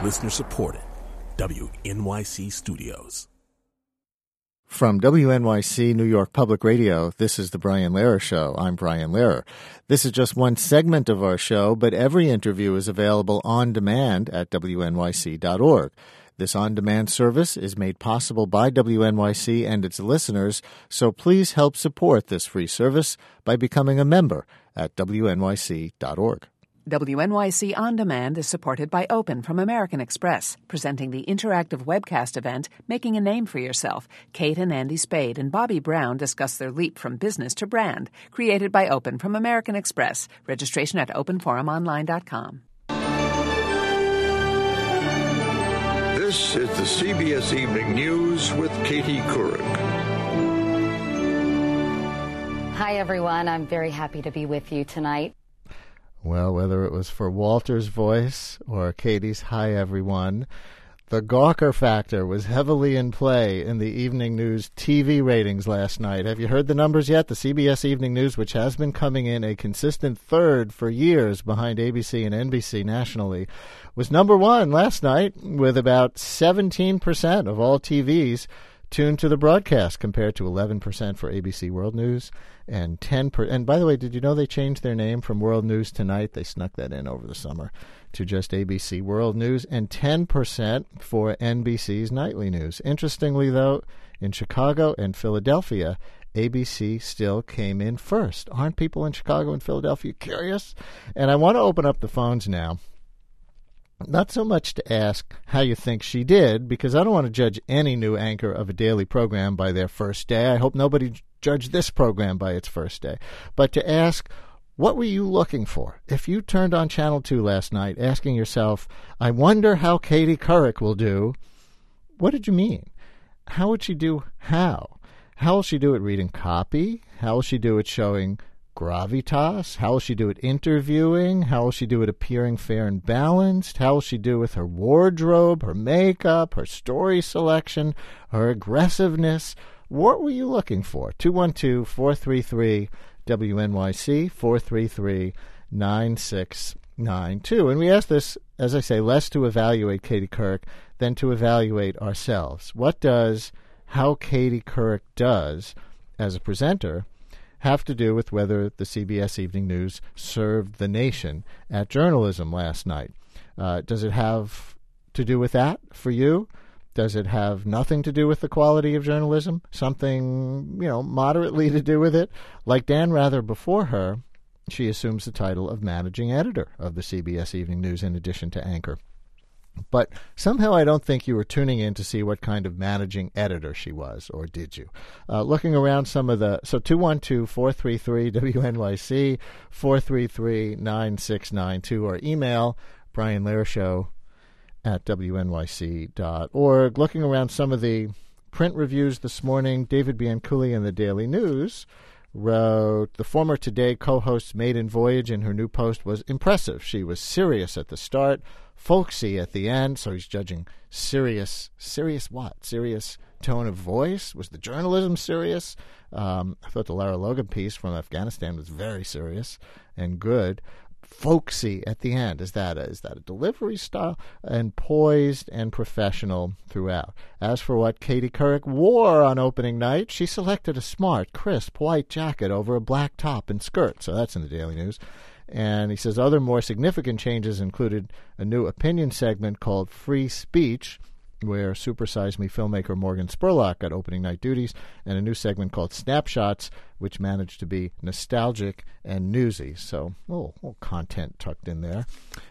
Listener supported. WNYC Studios. From WNYC New York Public Radio, this is The Brian Lehrer Show. I'm Brian Lehrer. This is just one segment of our show, but every interview is available on demand at WNYC.org. This on-demand service is made possible by WNYC and its listeners, so please help support this free service by becoming a member at WNYC.org. WNYC On Demand is supported by Open from American Express, presenting the interactive webcast event, Making a Name for Yourself. Kate and Andy Spade and Bobby Brown discuss their leap from business to brand, created by Open from American Express. Registration at openforumonline.com. This is the CBS Evening News with Katie Couric. Hi, everyone. I'm very happy to be with you tonight. Well, whether it was for Walter's voice or Katie's hi, everyone, the Gawker factor was heavily in play in the evening news TV ratings last night. Have you heard the numbers yet? The CBS Evening News, which has been coming in a consistent third for years behind ABC and NBC nationally, was number one last night with about 17% of all TVs tuned to the broadcast compared to 11% for ABC World News and 10%. And by the way, did you know they changed their name from World News Tonight? They snuck that in over the summer to just ABC World News, and 10% for NBC's Nightly News. Interestingly, though, in Chicago and Philadelphia, ABC still came in first. Aren't people in Chicago and Philadelphia curious? And I want to open up the phones now. Not so much to ask how you think she did, because I don't want to judge any new anchor of a daily program by their first day. I hope nobody judged this program by its first day. But to ask, what were you looking for? If you turned on Channel 2 last night asking yourself, I wonder how Katie Couric will do, what did you mean? How would she do how? How will she do it reading copy? How will she do it showing gravitas? How will she do it interviewing? How will she do it appearing fair and balanced? How will she do with her wardrobe, her makeup, her story selection, her aggressiveness? What were you looking for? 212-433-WNYC, 433-9692. And we ask this, as I say, less to evaluate Katie Couric than to evaluate ourselves. What does how Katie Couric does as a presenter have to do with whether the CBS Evening News served the nation at journalism last night? Does it have to do with that for you? Does it have nothing to do with the quality of journalism? Something, moderately to do with it? Like Dan Rather before her, she assumes the title of managing editor of the CBS Evening News in addition to anchor. But somehow I don't think you were tuning in to see what kind of managing editor she was, or did you? Looking around some of the... So 212-433-WNYC, 433-9692, or email Brian Lehrer Show at WNYC.org. Looking around some of the print reviews this morning, David Bianculli in the Daily News wrote, the former Today co-host's maiden voyage in her new post was impressive. She was serious at the start, folksy at the end, so he's judging serious what? Serious tone of voice? Was the journalism serious? I thought the Lara Logan piece from Afghanistan was very serious and good. Folksy at the end. Is that a delivery style? And poised and professional throughout. As for what Katie Couric wore on opening night, she selected a smart, crisp white jacket over a black top and skirt. So that's in the Daily News. And he says other more significant changes included a new opinion segment called Free Speech, where Super Size Me filmmaker Morgan Spurlock got opening night duties, and a new segment called Snapshots, which managed to be nostalgic and newsy. So, little content tucked in there.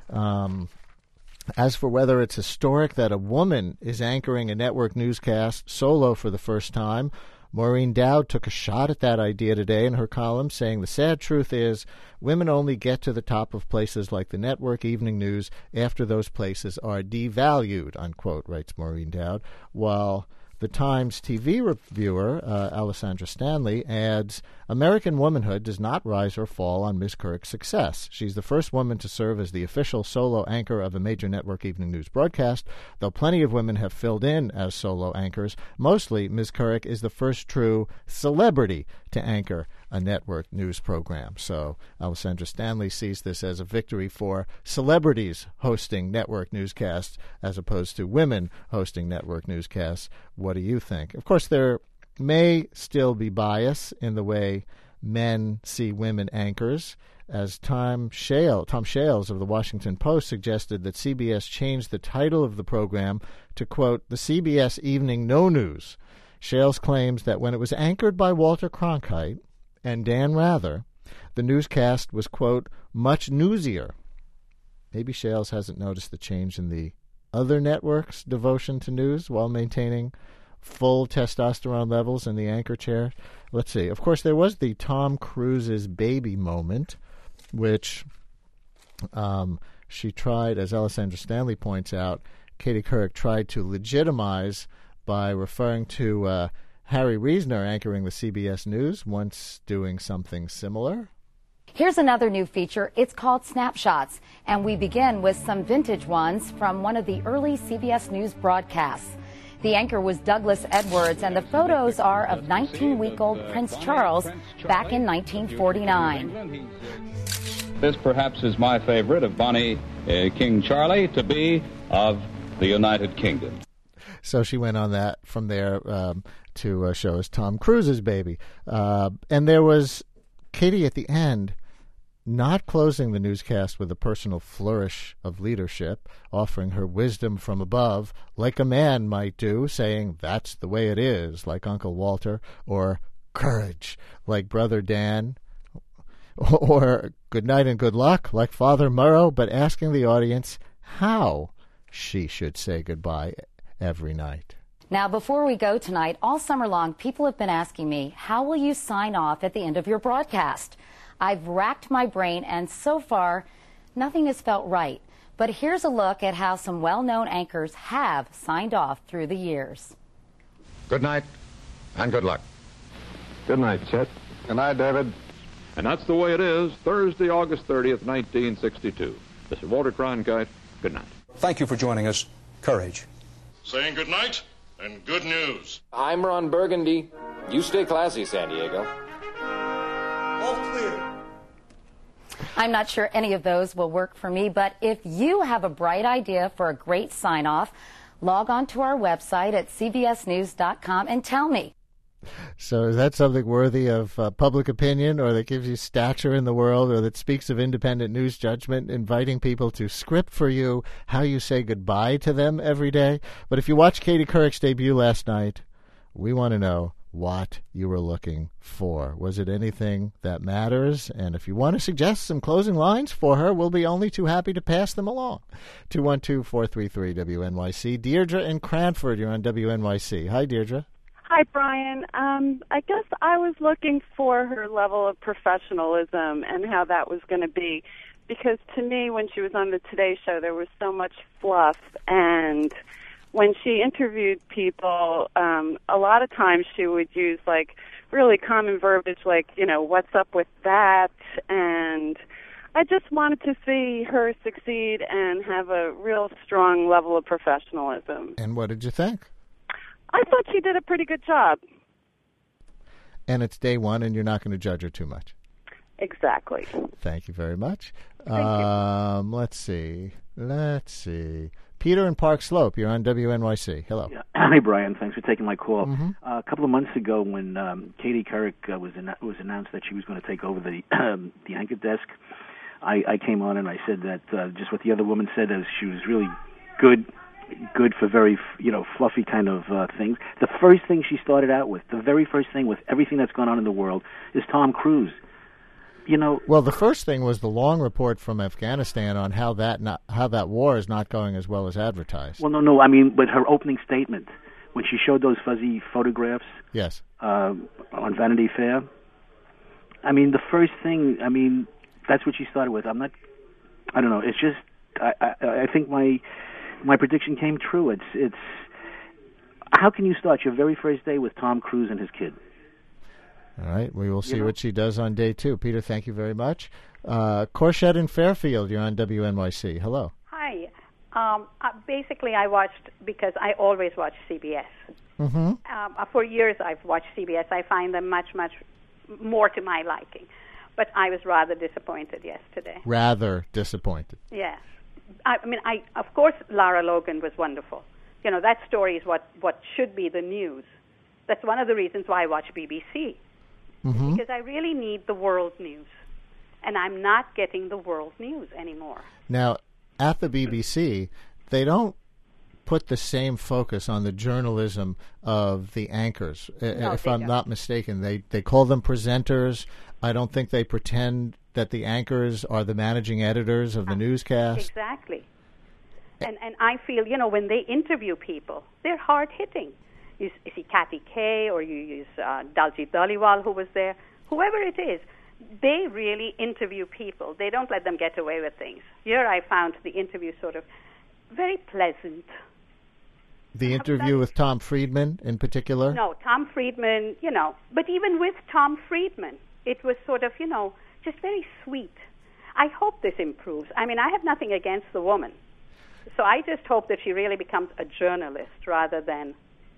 As for whether it's historic that a woman is anchoring a network newscast solo for the first time, Maureen Dowd took a shot at that idea today in her column, saying the sad truth is women only get to the top of places like the network evening news after those places are devalued, unquote, writes Maureen Dowd, while the Times TV reviewer, Alessandra Stanley, adds, American womanhood does not rise or fall on Ms. Couric's success. She's the first woman to serve as the official solo anchor of a major network evening news broadcast. Though plenty of women have filled in as solo anchors, mostly Ms. Couric is the first true celebrity to anchor a network news program. So Alessandra Stanley sees this as a victory for celebrities hosting network newscasts as opposed to women hosting network newscasts. What do you think? Of course, there may still be bias in the way men see women anchors, as Tom Shales of the Washington Post suggested that CBS change the title of the program to, quote, the CBS Evening No News. Shales claims that when it was anchored by Walter Cronkite and Dan Rather, the newscast was, quote, much newsier. Maybe Shales hasn't noticed the change in the other networks' devotion to news while maintaining full testosterone levels in the anchor chair. Let's see. Of course, there was the Tom Cruise's baby moment, which she tried, as Alessandra Stanley points out, Katie Couric tried to legitimize by referring to Harry Reasoner anchoring the CBS News, once doing something similar. Here's another new feature. It's called Snapshots, and we begin with some vintage ones from one of the early CBS News broadcasts. The anchor was Douglas Edwards, and the photos are of 19-week-old Prince Charles back in 1949. This perhaps is my favorite of Bonnie King Charlie to be of the United Kingdom. So she went on that from there to show us Tom Cruise's baby. And there was Katie at the end not closing the newscast with a personal flourish of leadership, offering her wisdom from above, like a man might do, saying, that's the way it is, like Uncle Walter, or courage, like Brother Dan, or good night and good luck, like Father Murrow, but asking the audience how she should say goodbye every night. Now, before we go tonight, all summer long, people have been asking me, how will you sign off at the end of your broadcast? I've racked my brain, and so far, nothing has felt right. But here's a look at how some well-known anchors have signed off through the years. Good night, and good luck. Good night, Chet. Good night, David. And that's the way it is, Thursday, August 30th, 1962. This is Walter Cronkite. Good night. Thank you for joining us. Courage. Saying good night and good news. I'm Ron Burgundy. You stay classy, San Diego. All clear. I'm not sure any of those will work for me, but if you have a bright idea for a great sign-off, log on to our website at cbsnews.com and tell me. So is that something worthy of public opinion, or that gives you stature in the world, or that speaks of independent news judgment, inviting people to script for you how you say goodbye to them every day? But if you watched Katie Couric's debut last night, we want to know what you were looking for. Was it anything that matters? And if you want to suggest some closing lines for her, we'll be only too happy to pass them along. 212-433-WNYC. Deirdre in Cranford, you're on WNYC. Hi, Deirdre. Hi, Brian. I guess I was looking for her level of professionalism and how that was going to be, because to me, when she was on the Today Show, there was so much fluff, and when she interviewed people, a lot of times she would use like really common verbiage like, you know, what's up with that? And I just wanted to see her succeed and have a real strong level of professionalism. And what did you think? I thought she did a pretty good job. And it's day one, and you're not going to judge her too much. Exactly. Thank you very much. Thank you. Let's see. Peter in Park Slope, you're on WNYC. Hello. Yeah. Hi, Brian. Thanks for taking my call. Mm-hmm. A couple of months ago, when Katie Couric was announced that she was going to take over the anchor desk, I came on and I said that just what the other woman said, is she was really good for very, fluffy kind of things. The first thing she started out with, the very first thing with everything that's gone on in the world, is Tom Cruise. Well, the first thing was the long report from Afghanistan on how that war is not going as well as advertised. Well, no, I mean, but her opening statement, when she showed those fuzzy photographs, yes, on Vanity Fair. I mean, the first thing, that's what she started with. I don't know. It's just, I think my prediction came true. It's how can you start your very first day with Tom Cruise and his kid? All right, we will see what she does on day two. Peter, thank you very much. Corshette in Fairfield, you're on WNYC. Hello. Hi. Basically, I watched, because I always watch CBS. Mm-hmm. For years, I've watched CBS. I find them much, much more to my liking. But I was rather disappointed yesterday. Rather disappointed. Yes. Of course, Lara Logan was wonderful. You know, that story is what should be the news. That's one of the reasons why I watch BBC. Mm-hmm. Because I really need the world news. And I'm not getting the world news anymore. Now, at the BBC, they don't put the same focus on the journalism of the anchors. No, if I'm not mistaken, they call them presenters. I don't think they pretend that the anchors are the managing editors of the newscast. Exactly. And I feel, you know, when they interview people, they're hard-hitting. You see Kathy Kay, or you use Daljit Dhaliwal, who was there. Whoever it is, they really interview people. They don't let them get away with things. Here I found the interview sort of very pleasant. The interview with Tom Friedman in particular? No, Tom Friedman, you know. But even with Tom Friedman, it was sort of, you know, just very sweet. I hope this improves. I mean, I have nothing against the woman. So I just hope that she really becomes a journalist rather than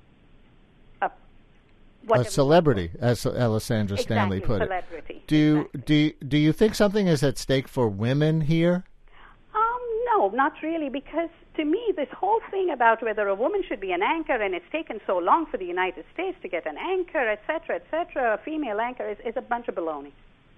a celebrity, as Alessandra Stanley put it. Celebrity. Do you think something is at stake for women here? No, not really, because to me, this whole thing about whether a woman should be an anchor, and it's taken so long for the United States to get an anchor, et cetera, a female anchor, is a bunch of baloney.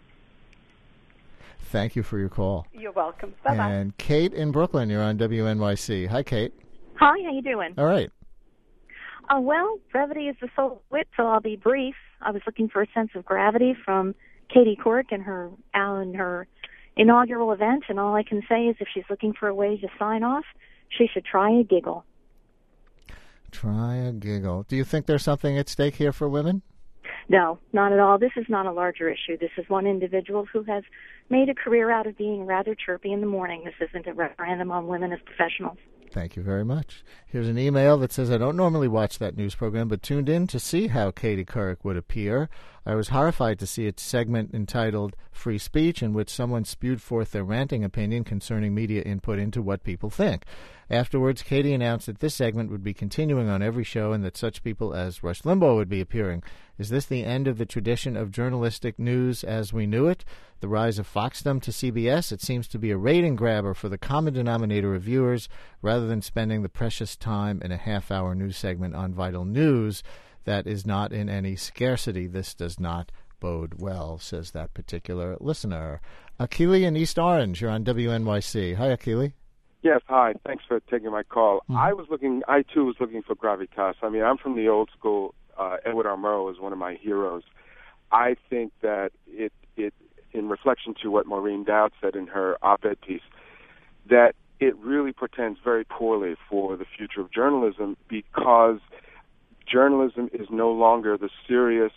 Thank you for your call. You're welcome. Bye-bye. And Kate in Brooklyn, you're on WNYC. Hi, Kate. Hi, how you doing? All right. Well, brevity is the soul of wit, so I'll be brief. I was looking for a sense of gravity from Katie Couric and her inaugural event, and all I can say is if she's looking for a way to sign off, she should try a giggle. Try a giggle. Do you think there's something at stake here for women? No, not at all. This is not a larger issue. This is one individual who has made a career out of being rather chirpy in the morning. This isn't a referendum on women as professionals. Thank you very much. Here's an email that says, I don't normally watch that news program, but tuned in to see how Katie Couric would appear. I was horrified to see its segment entitled Free Speech, in which someone spewed forth their ranting opinion concerning media input into what people think. Afterwards, Katie announced that this segment would be continuing on every show and that such people as Rush Limbaugh would be appearing. Is this the end of the tradition of journalistic news as we knew it? The rise of Foxdom to CBS? It seems to be a rating grabber for the common denominator of viewers rather than spending the precious time in a half-hour news segment on vital news that is not in any scarcity. This does not bode well, says that particular listener. Akili in East Orange, you're on WNYC. Hi, Akili. Yes, hi. Thanks for taking my call. Mm-hmm. I too was looking for gravitas. I mean, I'm from the old school. Edward R. Murrow is one of my heroes. I think that it in reflection to what Maureen Dowd said in her op-ed piece, that it really portends very poorly for the future of journalism, because journalism is no longer the serious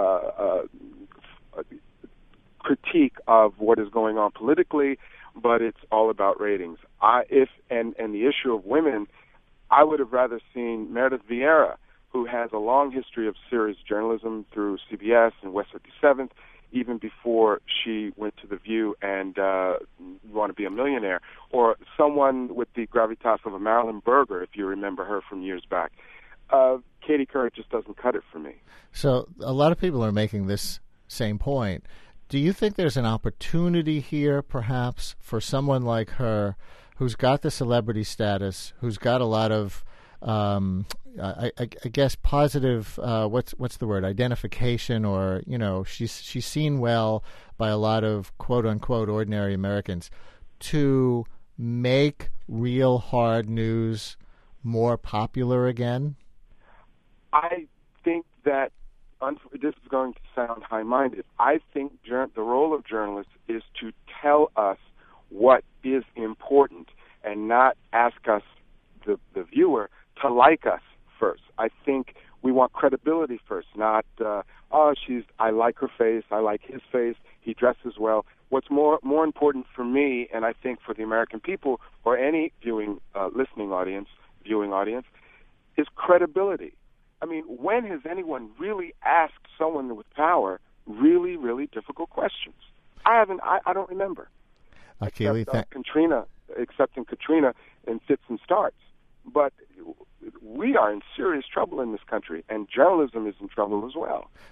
critique of what is going on politically, but it's all about ratings. And the issue of women, I would have rather seen Meredith Vieira, who has a long history of serious journalism through CBS and West 57th, even before she went to The View and Want to Be a Millionaire, or someone with the gravitas of a Marilyn Berger, if you remember her from years back. Katie Couric just doesn't cut it for me. So a lot of people are making this same point. Do you think there's an opportunity here, perhaps, for someone like her who's got the celebrity status, who's got a lot of, I guess, positive, what's the word, identification, or, you know, she's seen well by a lot of quote-unquote ordinary Americans, to make real hard news more popular again? I think that this is going to sound high-minded. I think the role of journalists is to tell us what is important and not ask us, the viewer, to like us first. I think we want credibility first, not, I like her face, I like his face, he dresses well. What's more important for me, and I think for the American people, or any listening audience, viewing audience, is credibility. I mean, when has anyone really asked someone with power really, really difficult questions? I don't remember. Akili, except in Katrina in fits and starts. But we are in serious trouble in this country, and journalism is in trouble as well.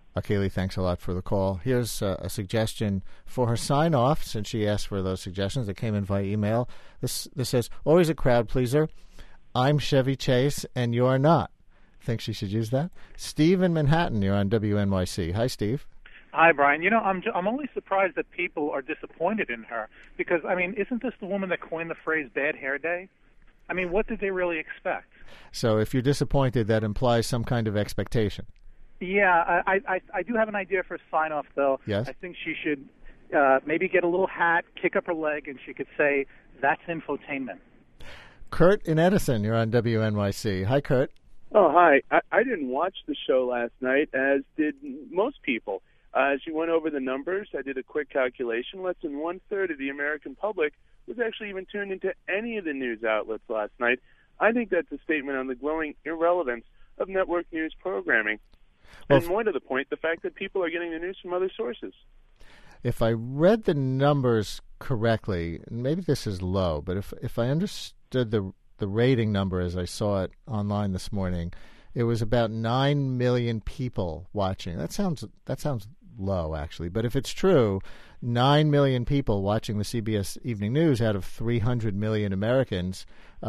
Kaylee, thanks a lot for the call. Here's a suggestion for her sign-off, since she asked for those suggestions that came in via email. This says, always a crowd pleaser. I'm Chevy Chase, and you're not. Think she should use that? Steve in Manhattan, you're on WNYC. Hi, Steve. Hi, Brian. I'm only surprised that people are disappointed in her because, isn't this the woman that coined the phrase bad hair day? What did they really expect? So if you're disappointed, that implies some kind of expectation. Yeah, I do have an idea for a sign-off, though. Yes? I think she should maybe get a little hat, kick up her leg, and she could say, that's infotainment. Kurt in Edison, you're on WNYC. Hi, Kurt. Oh, hi. I didn't watch the show last night, as did most people. As you went over the numbers, I did a quick calculation. Less than one-third of the American public was actually even tuned into any of the news outlets last night. I think that's a statement on the growing irrelevance of network news programming. And more to the point, the fact that people are getting the news from other sources. If I read the numbers correctly, maybe this is low, but if I understood the rating number as I saw it online this morning, it was about 9 million people watching. That sounds low, actually. But if it's true, 9 million people watching the CBS Evening News out of 300 million Americans,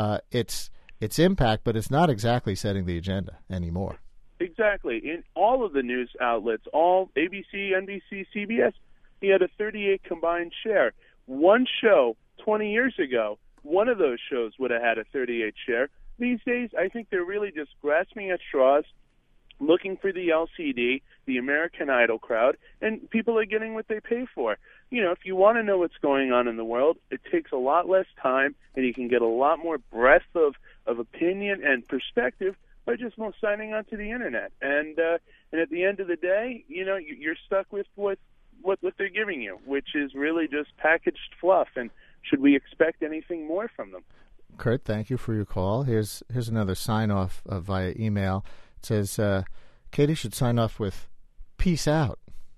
it's impact, but it's not exactly setting the agenda anymore. Exactly. In all of the news outlets, all ABC, NBC, CBS, he had a 38 combined share. One show 20 years ago, one of those shows would have had a 38 share. These days, I think they're really just grasping at straws, looking for the LCD, the American Idol crowd, and people are getting what they pay for. If you want to know what's going on in the world, it takes a lot less time, and you can get a lot more breadth of opinion and perspective by just signing onto the internet. And at the end of the day, you're stuck with what they're giving you, which is really just packaged fluff. And should we expect anything more from them? Kurt, thank you for your call. Here's another sign-off via email. It says, Katie should sign off with peace out.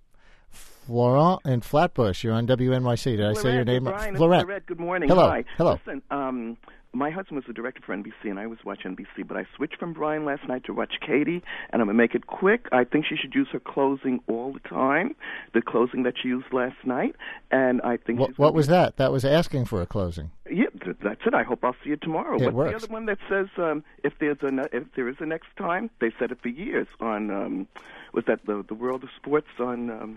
Florent in Flatbush, you're on WNYC. Did I say your name? Brian, Florent. Good morning. Hello. Hi. Hello. Listen, my husband was the director for NBC, and I was watching NBC, but I switched from Brian last night to watch Katie, and I'm going to make it quick. I think she should use her closing all the time, the closing that she used last night, and I think What was that? That was asking for a closing. Yeah, that's it. I hope I'll see you tomorrow. It What's works. the other one that says if there is a next time? They said it for years on, was that the World of Sports on...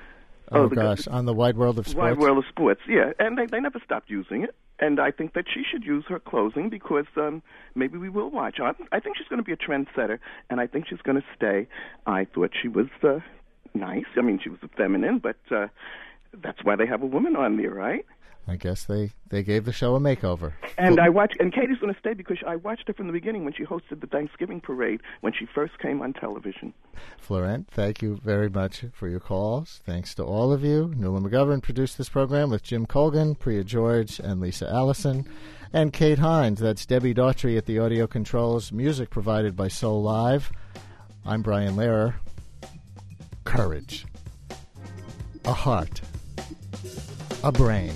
on the Wide World of Sports? Wide World of Sports, yeah. And they never stopped using it. And I think that she should use her closing because maybe we will watch. I think she's going to be a trendsetter, and I think she's going to stay. I thought she was nice. She was feminine, but that's why they have a woman on there, right? I guess they gave the show a makeover. And and Katie's going to stay because I watched her from the beginning when she hosted the Thanksgiving parade when she first came on television. Florent, thank you very much for your calls. Thanks to all of you. Nuala McGovern produced this program with Jim Colgan, Priya George, and Lisa Allison. And Kate Hines, that's Debbie Daughtry at the audio controls. Music provided by Soul Live. I'm Brian Lehrer. Courage. A heart. A brain.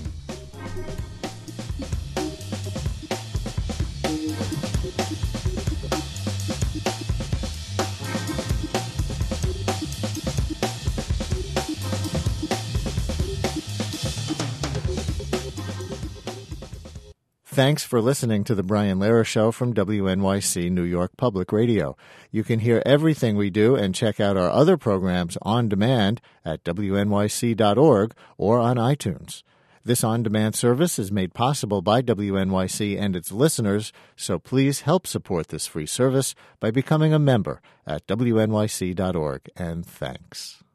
Thanks for listening to The Brian Lehrer Show from WNYC New York Public Radio. You can hear everything we do and check out our other programs on demand at wnyc.org or on iTunes. This on-demand service is made possible by WNYC and its listeners, so please help support this free service by becoming a member at wnyc.org, and thanks.